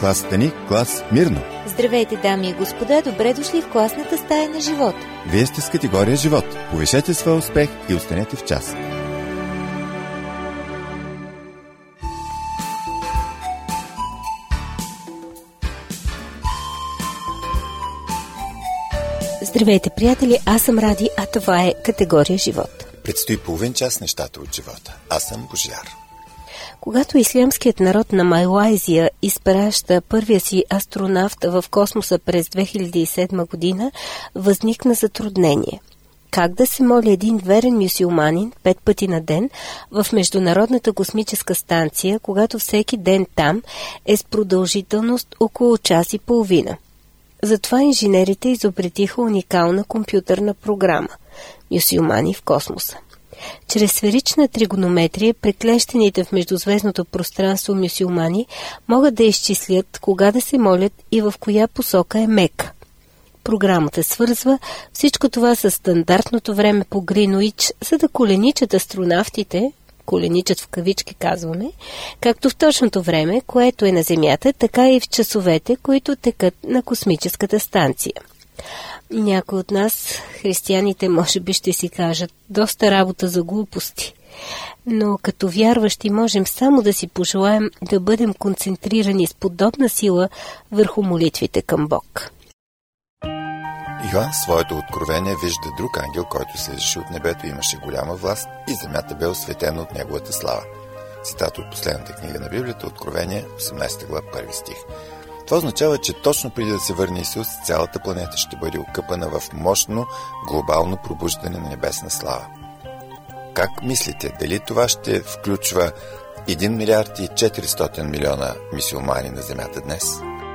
класата ни Клас Мирно. Здравейте, дами и господа, добре дошли в класната стая на живот. Вие сте с категория живот. Повишете своя успех и останете в час. Здравейте, приятели, аз съм Ради, а това е категория живот. Предстои половин час нещата от живота. Аз съм Божидар. Когато ислямският народ на Малайзия изпраща първия си астронавт в космоса през 2007 година, възникна затруднение. Как да се моли един верен мюсюлманин 5 пъти на ден в Международната космическа станция, когато всеки ден там е с продължителност около час и половина? Затова инженерите изобретиха уникална компютърна програма – мюсюлмани в космоса. Чрез сферична тригонометрия преклещените в междузвездното пространство мюсюлмани могат да изчислят кога да се молят и в коя посока е Мека. Програмата свързва всичко това с стандартното време по Гринуич, за да коленичат астронавтите, коленичат в кавички казваме, както в точното време, което е на Земята, така и в часовете, които текат на космическата станция. Някои от нас, християните, може би ще си кажат доста работа за глупости. Но като вярващи можем само да си пожелаем да бъдем концентрирани с подобна сила върху молитвите към Бог. Йоан в своето откровение вижда друг ангел, който слизаше от небето, имаше голяма власт и земята бе осветена от неговата слава. Цитат от последната книга на Библията, Откровение, 18 глава, 1 стих. Това означава, че точно преди да се върне Исус, цялата планета ще бъде окъпана в мощно глобално пробуждане на небесна слава. Как мислите, дали това ще включва 1 милиард и 400 милиона мюсюлмани на земята днес?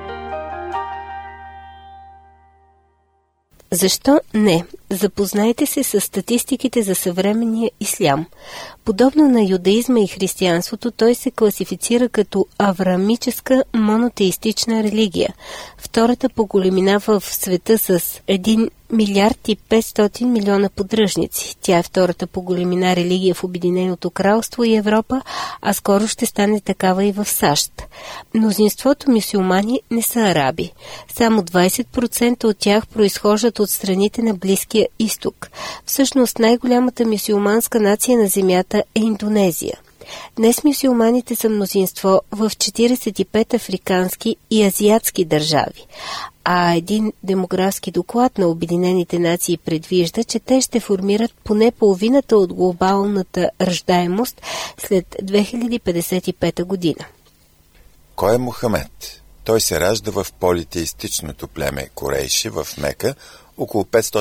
Защо не? Запознайте се с статистиките за съвременния ислям. Подобно на юдаизма и християнството, той се класифицира като авраамическа монотеистична религия. Втората по големина в света с 1 милиард и 500 милиона поддръжници. Тя е втората по големина религия в Обединеното кралство и Европа, а скоро ще стане такава и в САЩ. Мнозинството мюсюлмани не са араби. Само 20% от тях произхождат от страните на Близкия изток. Всъщност най-голямата мюсюлманска нация на земята е Индонезия. Днес мюсюлманите са мнозинство в 45 африкански и азиатски държави, а един демографски доклад на Обединените нации предвижда, че те ще формират поне половината от глобалната раждаемост след 2055 година. Кой е Мохамед? Той се ражда в политеистичното племе Корейши в Мека около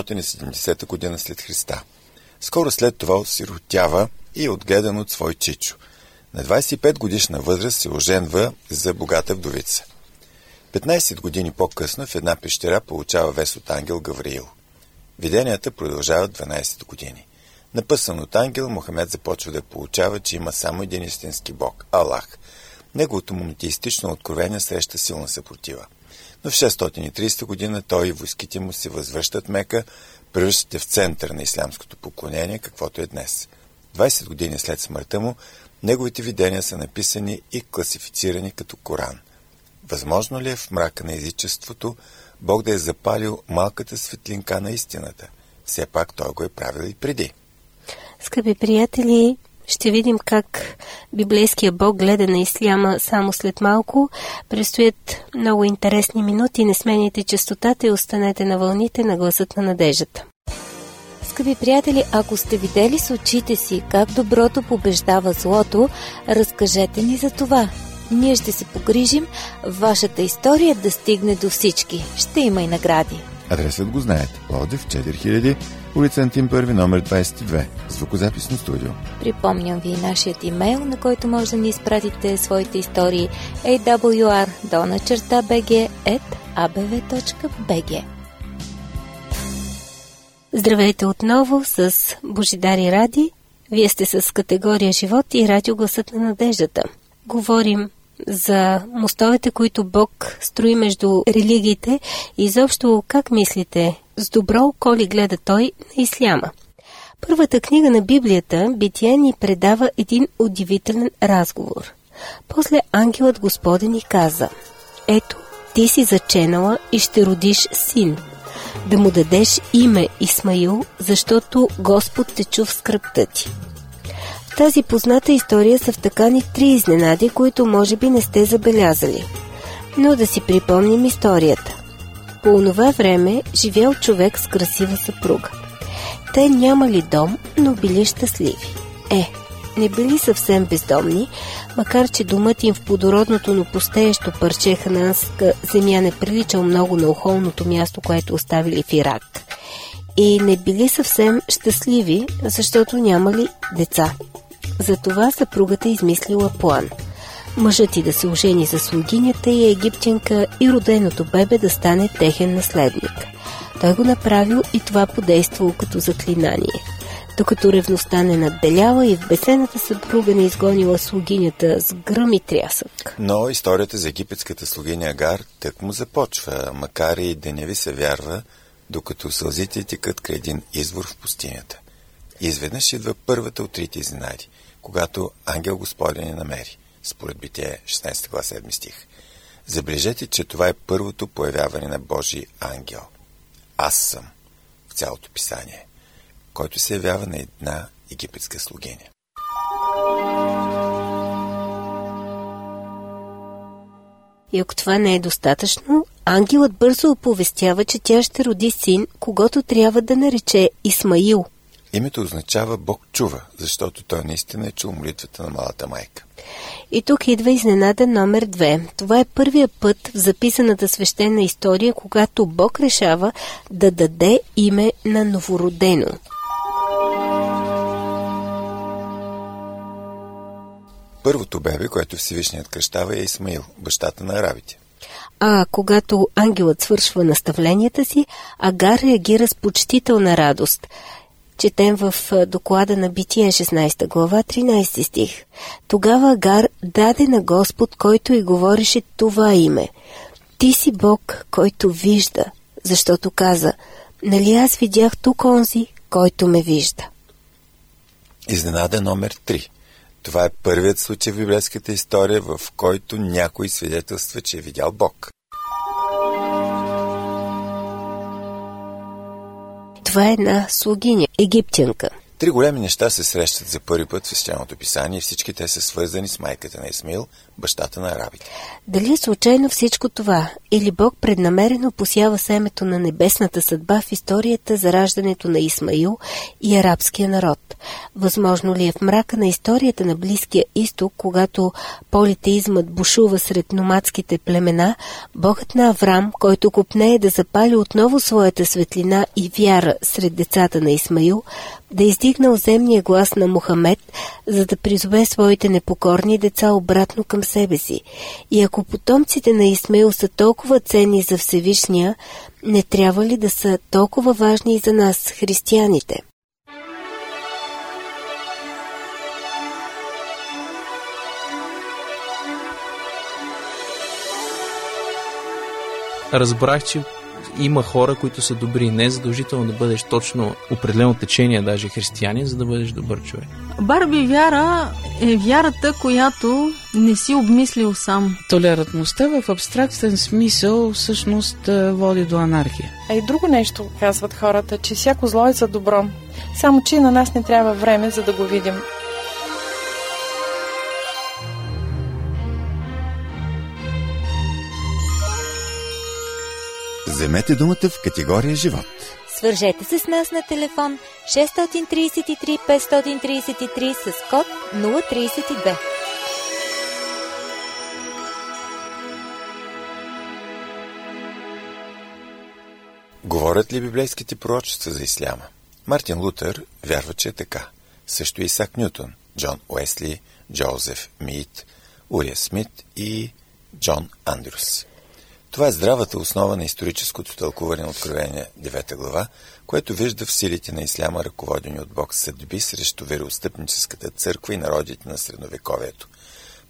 570 година след Христа. Скоро след това осиротява и е отгледан от свой чичо. На 25 годишна възраст се оженва за богата вдовица. 15 години по-късно в една пещера получава вест от ангел Гавриил. Виденията продължават 12 години. Напъсан от ангел, Мохамед започва да получава, че има само един истински бог – Аллах. Неговото монотеистично откровение среща силна съпротива. Но в 630 година той и войските му се възвръщат Мека, превръщат в център на ислямското поклонение, каквото е днес. 20 години след смъртта му, неговите видения са написани и класифицирани като Коран. Възможно ли е в мрака на езичеството Бог да е запалил малката светлинка на истината? Все пак той го е правил и преди. Скъпи приятели, ще видим как библейския Бог гледа на исляма само след малко. Предстоят много интересни минути. Не сменяйте честотата и останете на вълните на гласът на надеждата. Скъпи приятели, ако сте видели с очите си как доброто побеждава злото, разкажете ни за това. Ние ще се погрижим вашата история да стигне до всички. Ще има и награди. Адресът го знаете. Пловдив 4000, улица Антим 1, номер 22. Звукозаписно студио. Припомням ви нашият имейл, на който може да ни изпратите своите истории awr@abv.bg. Здравейте отново с Божидар и Ради. Вие сте с категория живот и радио Гласът на надеждата. Говорим за мостовете, които Бог строи между религиите и изобщо как мислите, с добро око ли гледа Той на исляма. Първата книга на Библията, Битие, ни предава един удивителен разговор. После ангелът Господен ни каза: ето, ти си заченала и ще родиш син. Да му дадеш име Исмаил, защото Господ те чу в скръбта ти. В тази позната история са втъкани 3 изненади, които може би не сте забелязали. Но да си припомним историята. По онова време живял човек с красива съпруга. Те нямали дом, но били щастливи. Не били съвсем бездомни, макар че домът им в плодородното, но пустеещо парче хананска земя не приличал много на охолното място, което оставили в Ирак. И не били съвсем щастливи, защото нямали деца. Затова съпругата измислила план. Мъжът й да се ожени за слугинята и египтянка и роденото бебе да стане техен наследник. Той го направил и това подействало като заклинание. Докато ревността не надделяла и в бесената съпруга не изгонила слугинята с гръм и трясък. Но историята за египетската слугиня Агар тък му започва, макар и да не ви се вярва, докато сълзите текат край един извор в пустинята. Изведнъж идва първата от 3 изненади, когато ангел Господен ни намери, според Битие 16 глава 7 стих. Забележете, че това е първото появяване на Божий ангел. Аз съм в цялото писание, който се явява на една египетска слугиня. И ако това не е достатъчно, ангелът бързо оповестява, че тя ще роди син, когото трябва да нарече Исмаил. Името означава Бог чува, защото той наистина е чул молитвата на малата майка. И тук идва изненада номер 2. Това е първия път в записаната свещена история, когато Бог решава да даде име на новородено. Първото бебе, което Всевишният кръщава, е Исмаил, бащата на арабите. А когато ангелът свършва наставленията си, Агар реагира с почтителна радост. Четем в доклада на Битие 16 глава 13 стих. Тогава Агар даде на Господ, който й говореше това име. Ти си Бог, който вижда, защото каза, нали аз видях тук онзи, който ме вижда. Изненада номер 3. Това е първият случай в библейската история, в който някой свидетелства, че е видял Бог. Това е една слугиня, египтянка. 3 големи неща се срещат за първи път в свещеното писание и всички те са свързани с майката на Исмаил, бащата на арабите. Дали е случайно всичко това? Или Бог преднамерено посява семето на небесната съдба в историята за раждането на Исмаил и арабския народ? Възможно ли е в мрака на историята на Близкия изток, когато политеизмът бушува сред номадските племена, Богът на Аврам, който копнее да запали отново своята светлина и вяра сред децата на Исмаил, да издигнал земния глас на Мохамед, за да призове своите непокорни деца обратно към себе си. И ако потомците на Исмаил са толкова ценни за Всевишния, не трябва ли да са толкова важни и за нас, християните? Разбрах, че има хора, които са добри. Не е задължително да бъдеш точно определено течение, даже християнин, за да бъдеш добър човек. Барби вяра е вярата, която не си обмислил сам. Толерантността в абстрактен смисъл всъщност води до анархия. А и друго нещо казват хората, че всяко зло е за добро. Само че на нас не трябва време, за да го видим. Вземете думата в категория живот. Свържете се с нас на телефон 633 533 с код 032. Говорят ли библейските пророчества за исляма? Мартин Лутер вярва, че е така. Също и Исак Нютон, Джон Уесли, Джозеф Мит, Урия Смит и Джон Андрюс. Това е здравата основа на историческото тълкуване на Откровение 9 глава, което вижда в силите на исляма, ръководени от Бог, съдби срещу вероотстъпническата църква и народите на средновековието.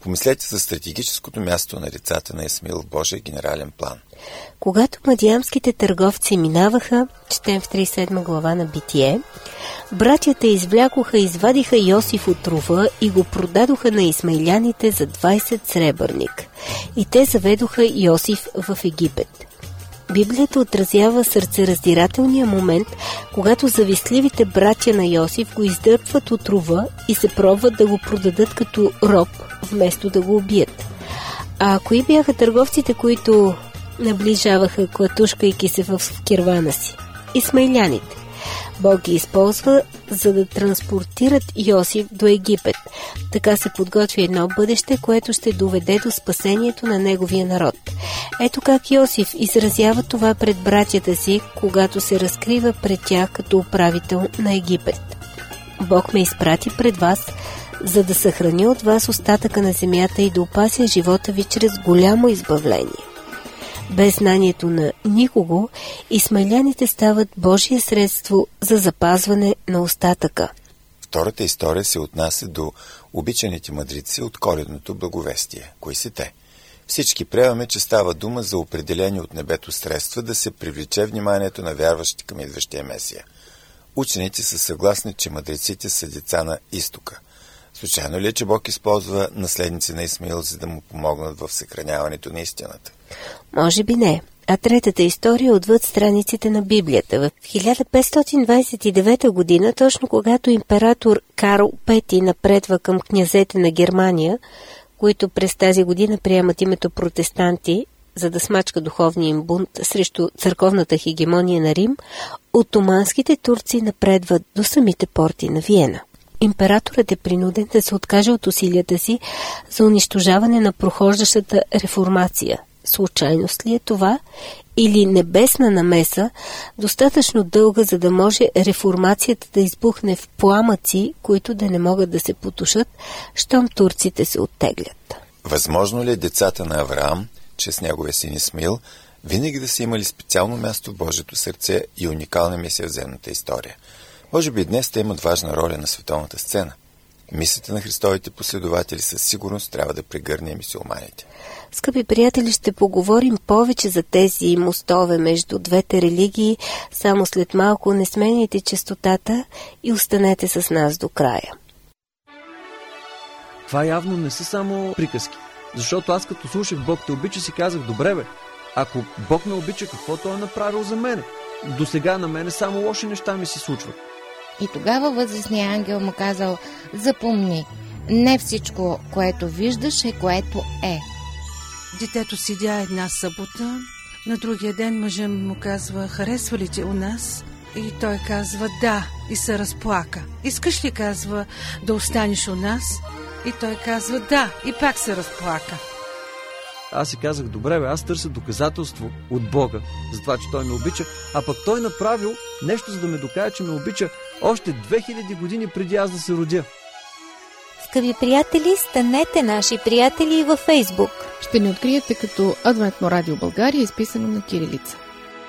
Помислете за стратегическото място на децата на Исмаил в Божия генерален план. Когато мадиамските търговци минаваха, четем в 37 глава на Битие, братята извлякоха и извадиха Йосиф от рова и го продадоха на исмаиляните за 20 сребърник. И те заведоха Йосиф в Египет. Библията отразява сърцераздирателния момент, когато завистливите братя на Йосиф го издърпват от рова и се пробват да го продадат като роб, вместо да го убият. А кои бяха търговците, които наближаваха, клатушкайки се в кирвана си? Исмаиляните. Бог ги използва, за да транспортират Йосиф до Египет. Така се подготвя едно бъдеще, което ще доведе до спасението на неговия народ. Ето как Йосиф изразява това пред братята си, когато се разкрива пред тях като управител на Египет. Бог ме изпрати пред вас, за да съхрани от вас остатъка на земята и да опася живота ви чрез голямо избавление. Без знанието на никого, исмаиляните стават Божие средство за запазване на остатъка. Втората история се отнася до обичаните мъдрици от коледното благовестие. Кои са те? Всички приемаме, че става дума за определени от небето средства да се привлече вниманието на вярващи към идващия Месия. Учените са съгласни, че мъдреците са деца на изтока. Случайно ли е, че Бог използва наследници на Исмаил, за да му помогнат в съхраняването на истината? Може би не. А третата история отвъд страниците на Библията. В 1529 година, точно когато император Карл V напредва към князете на Германия, които през тази година приемат името протестанти, за да смачка духовния им бунт срещу църковната хегемония на Рим, отоманските турци напредват до самите порти на Виена. Императорът е принуден да се откаже от усилията си за унищожаване на прохождащата реформация. Случайност ли е това или небесна намеса, достатъчно дълга, за да може реформацията да избухне в пламъци, които да не могат да се потушат, щом турците се оттеглят? Възможно ли е децата на Авраам, чрез неговия син Исмаил, винаги да са имали специално място в Божието сърце и уникална мисия в земната история? Може би днес те имат важна роля на световната сцена. Мисията на Христовите последователи със сигурност трябва да прегърне мюсюлманите. Скъпи приятели, ще поговорим повече за тези мостове между двете религии само след малко. Не сменяйте честотата и останете с нас до края. Това явно не са само приказки. Защото аз като слушах Бог те обича, си казах, добре бе, ако Бог ме обича, какво Той е направил за мене? До сега на мене само лоши неща ми се случват. И тогава възрастният ангел му казал, запомни, не всичко, което виждаш е което е. Детето седя една събота, на другия ден мъжът му казва, харесва ли те у нас? И той казва да и се разплака. Искаш ли, казва, да останеш у нас? И той казва да и пак се разплака. Аз си казах, добре бе, аз търся доказателство от Бога за това, че Той ме обича, а пък Той направил нещо, за да ме докаже, че ме обича още 2000 години преди аз да се родя. Скъпи приятели, станете наши приятели във Фейсбук. Ще ни откриете като Адвентно радио България, изписано на кирилица.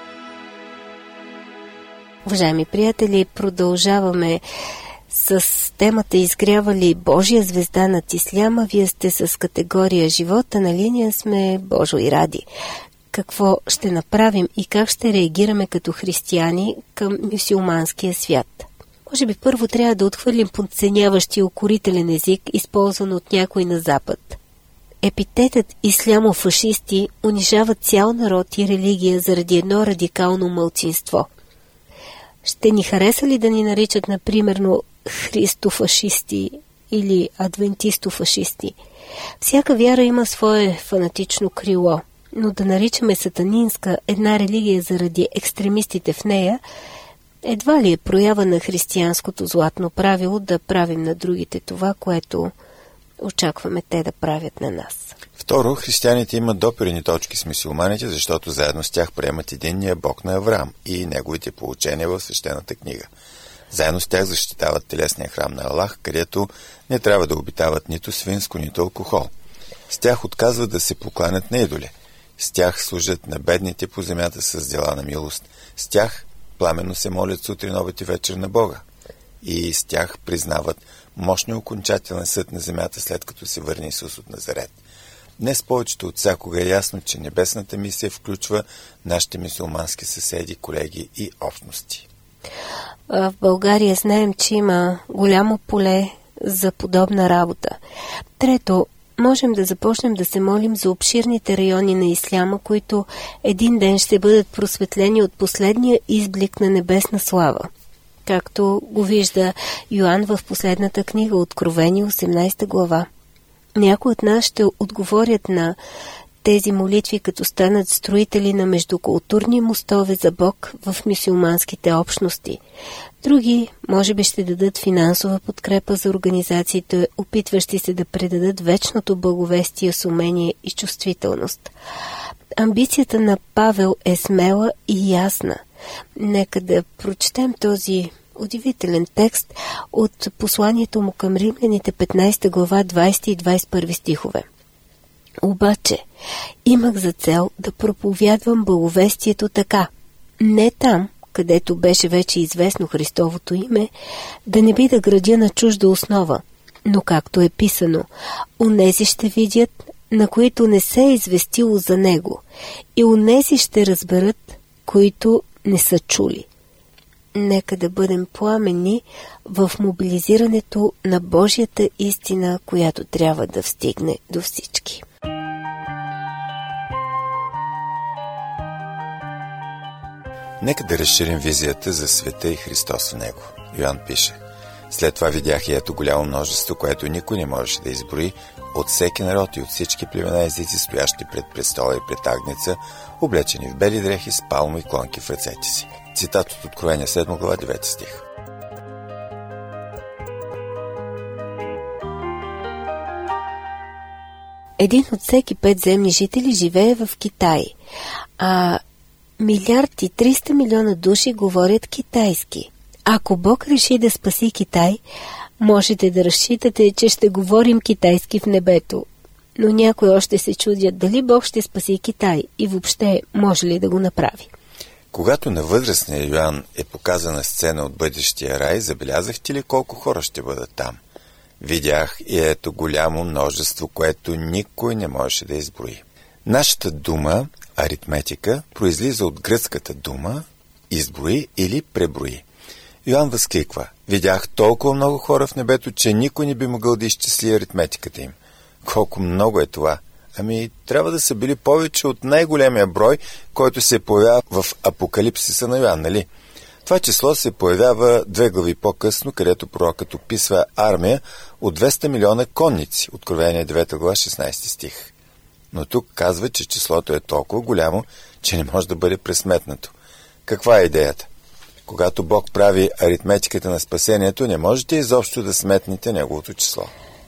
Уважаеми приятели, продължаваме с темата изгрява ли Божия звезда над исляма. Вие сте с категория живота, на линия сме Божо и Ради. Какво ще направим и как ще реагираме като християни към мюсюлманския свят? Може би първо трябва да отхвърлим подценяващия укорителен език, използван от някой на Запад. Епитетът ислямофашисти унижава цял народ и религия заради едно радикално малцинство. Ще ни хареса ли да ни наричат, например, христофашисти или адвентистофашисти? Всяка вяра има свое фанатично крило, но да наричаме сатанинска една религия заради екстремистите в нея, едва ли е проява на християнското златно правило да правим на другите това, което очакваме те да правят на нас. Второ, християните имат допирни точки с мюсюлманите, защото заедно с тях приемат единния Бог на Авраам и неговите поучения в свещената книга. Заедно с тях защитават телесния храм на Аллах, където не трябва да обитават нито свинско, нито алкохол. С тях отказват да се покланят на идоли. С тях служат на бедните по земята с дела на милост. С тях пламенно се молят сутрин, обед и вечер на Бога. И с тях признават мощния окончателен съд на земята, след като се върне Исус от Назарет. Днес повечето от всякога е ясно, че небесната мисия включва нашите мюсюлмански съседи, колеги и общности. В България знаем, че има голямо поле за подобна работа. Трето, можем да започнем да се молим за обширните райони на исляма, които един ден ще бъдат просветлени от последния изблик на небесна слава. Както го вижда Йоан в последната книга Откровение, 18 глава. Някои от нас ще отговорят на тези молитви, като станат строители на междукултурни мостове за Бог в мюсюлманските общности. Други, може би, ще дадат финансова подкрепа за организациите, опитващи се да предадат вечното благовестие с умение и чувствителност. Амбицията на Павел е смела и ясна. Нека да прочетем този удивителен текст от посланието му към римляните, 15 глава, 20 и 21 стихове. Обаче, имах за цел да проповядвам благовестието така, не там, където беше вече известно Христовото име, да не би да градя на чужда основа, но както е писано, онези ще видят, на които не се е известило за него, и онези ще разберат, които не са чули. Нека да бъдем пламенни в мобилизирането на Божията истина, която трябва да стигне до всички. Нека да разширим визията за света и Христос в него. Йоан пише: след това видях и ето голямо множество, което никой не можеше да изброи, от всеки народ и от всички племена езици, стоящи пред престола и пред агнеца, облечени в бели дрехи с палмови клонки в ръцете си. Цитат от Откровение 7 глава 9 стих. Един от всеки 5 земни жители живее в Китай, а 1,3 милиарда души говорят китайски. Ако Бог реши да спаси Китай, можете да разчитате, че ще говорим китайски в небето. Но някои още се чудят дали Бог ще спаси Китай и въобще може ли да го направи. Когато на възрастния Йоан е показана сцена от бъдещия рай, забелязахте ли колко хора ще бъдат там? Видях и ето голямо множество, което никой не можеше да изброи. Нашата дума, аритметика, произлиза от гръцката дума изброи или преброи. Йоан възкликва: видях толкова много хора в небето, че никой не би могъл да изчисли аритметиката им. Колко много е това? Ами, трябва да са били повече от най-големия брой, който се появява в Апокалипсиса на Йоан, нали? Това число се появява 2 глави по-късно, където пророкът описва армия от 200 милиона конници, Откровение 9 глава 16 стих. Но тук казва, че числото е толкова голямо, че не може да бъде пресметнато. Каква е идеята? Когато Бог прави аритметиката на спасението, не можете изобщо да сметнете неговото число.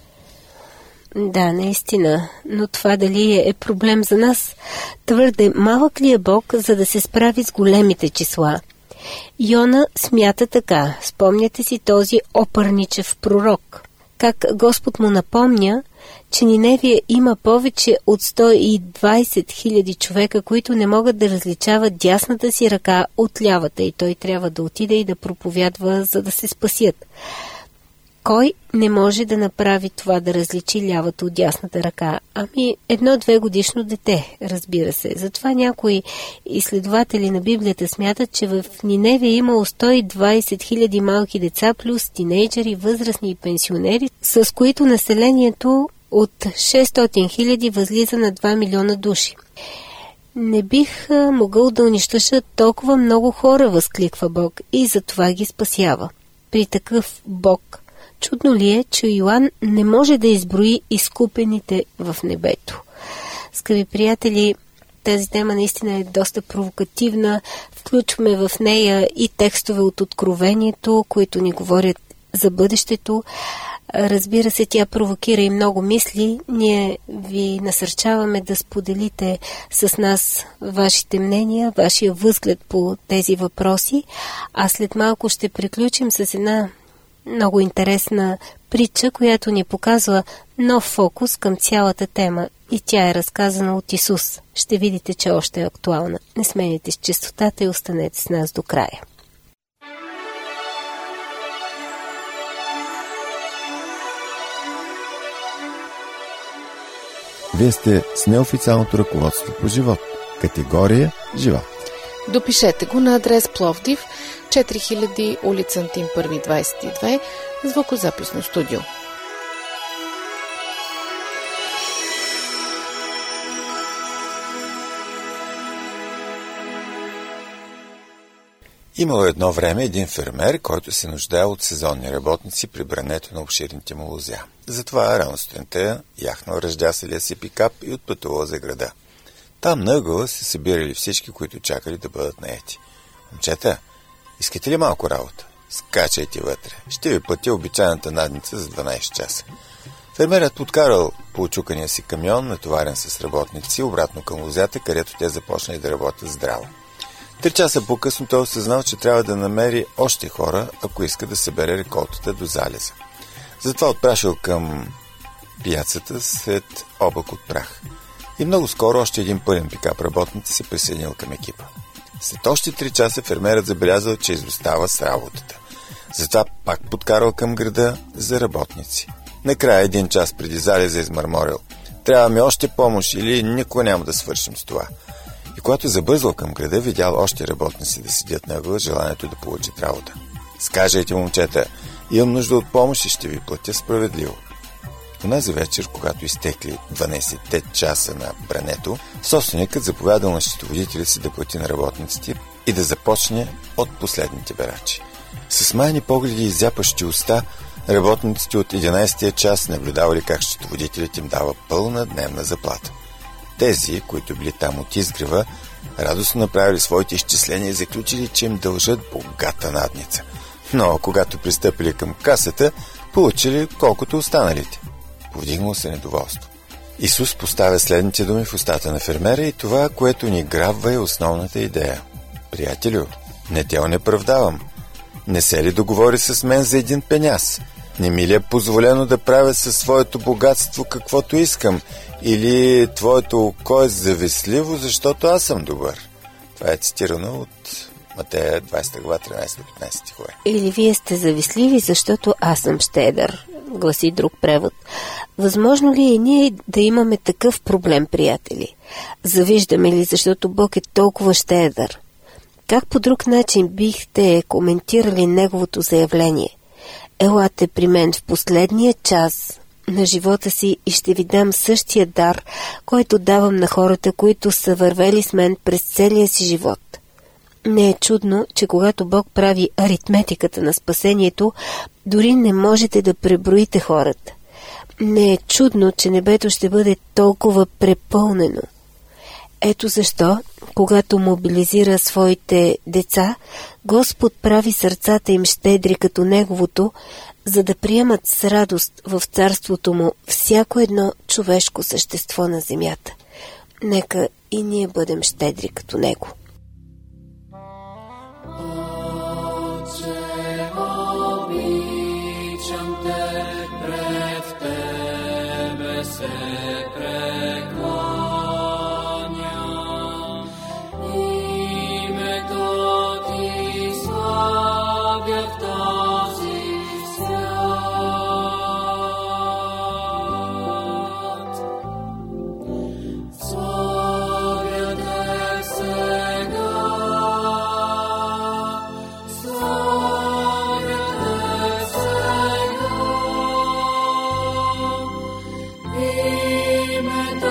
Да, наистина, но това дали е проблем за нас? Твърде малък ли е Бог, за да се справи с големите числа? Йона смята така. Спомняте си този опърничев пророк. Как Господ му напомня, че Ниневия има повече от 120 хиляди човека, които не могат да различават дясната си ръка от лявата, и той трябва да отиде и да проповядва, за да се спасят. Кой не може да направи това, да различи лявата от дясната ръка? Ами 1-2 годишно дете, разбира се. Затова някои изследователи на Библията смятат, че в Ниневия имало 120 хиляди малки деца, плюс тинейджери, възрастни и пенсионери, с които населението от 600 хиляди възлиза на 2 милиона души. Не бих могъл да унищожа толкова много хора, възкликва Бог, и затова ги спасява. При такъв Бог, чудно ли е, че Йоан не може да изброи изкупените в небето? Скъпи приятели, тази тема наистина е доста провокативна. Включваме в нея и текстове от Откровението, които ни говорят за бъдещето. Разбира се, тя провокира и много мисли. Ние ви насърчаваме да споделите с нас вашите мнения, вашия възглед по тези въпроси. А след малко ще приключим с една много интересна притча, която ни показва нов фокус към цялата тема, и тя е разказана от Исус. Ще видите, че още е актуална. Не сменяйте с честотата и останете с нас до края. Вие сте с неофициалното ръководство по живот. Категория живот. Допишете го на адрес Пловдив, 4000, улица Антим 1, 22, звукозаписно студио. Имало едно време един фермер, който се нуждае от сезонни работници при брането на обширните му лозя. Затова рано сутринта яхнал ръждяселия си пикап и отпътувал за града. Там на ъгъла се събирали всички, които чакали да бъдат наети. Момчета, искате ли малко работа? Скачайте вътре. Ще ви платя обичайната надница за 12 часа. Фермерът откарал по очукания си камион, натоварен с работници, обратно към лозята, където те започнали да работят здраво. 3 часа по-късно той осъзнал, че трябва да намери още хора, ако иска да събере реколтата до залеза. Затова отпрашил към пияцата след облак от прах. И много скоро още един пълен пикап работници се присъединил към екипа. След още 3 часа фермерът забелязал, че изостава с работата. Затова пак подкарал към града за работници. Накрая 1 час преди залеза измърморил: трябва ми още помощ или никога няма да свършим с това. И когато забързал към града, видял още работници да седят на ъгъла, желанието да получат работа. Скажете, момчета, имам нужда от помощ и ще ви платя справедливо. Онази вечер, когато изтекли 12-те часа на брането, собственикът заповядал на счетоводителя си да плати на работниците и да започне от последните берачи. С майни погледи и зяпащи уста, работниците от 11-тия час наблюдавали как счетоводителят им дава пълна дневна заплата. Тези, които били там от изгрева, радостно направили своите изчисления и заключили, че им дължат богата надница. Но когато пристъпили към касата, получили колкото останалите. Повдигнало се недоволство. Исус поставя следните думи в устата на фермера и това, което ни грабва, е основната идея. Приятелю, не те онеправдавам. Не се ли договори с мен за 1 пеняс? Не ми ли е позволено да правя със своето богатство каквото искам? Или твоето око е завистливо, защото аз съм добър? Това е цитирано от Матея 20 глава 13-15 хора. Или вие сте завистливи, защото аз съм щедър, гласи друг превод. Възможно ли е ние да имаме такъв проблем, приятели? Завиждаме ли, защото Бог е толкова щедър? Как по друг начин бихте коментирали неговото заявление? Елате при мен в последния час на живота си и ще ви дам същия дар, който давам на хората, които са вървели с мен през целия си живот. Не е чудно, че когато Бог прави аритметиката на спасението, дори не можете да преброите хората. Не е чудно, че небето ще бъде толкова препълнено. Ето защо, когато мобилизира своите деца, Господ прави сърцата им щедри като Неговото, за да приемат с радост в царството му всяко едно човешко същество на земята. Нека и ние бъдем щедри като Него. Amen.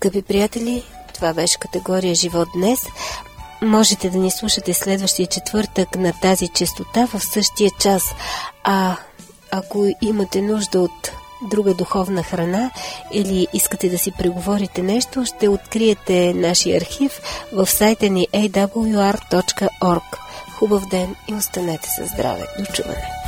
Скъпи приятели, това беше категория Живот днес. Можете да ни слушате следващия четвъртък на тази честота в същия час. А ако имате нужда от друга духовна храна или искате да си преговорите нещо, ще откриете нашия архив в сайта ни awr.org. Хубав ден и останете със здраве. До чуване!